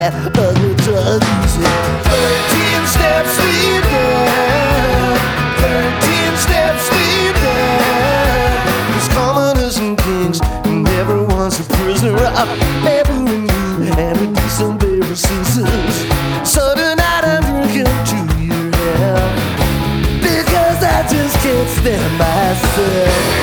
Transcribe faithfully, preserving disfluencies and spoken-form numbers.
ugly drug using. Thirteen steps lead down. Thirteen steps lead down. There's commoners and kings, and everyone's a prisoner of neighboring you and a decent baby seasons. So tonight I'm drinking to your hell because I just can't stand myself.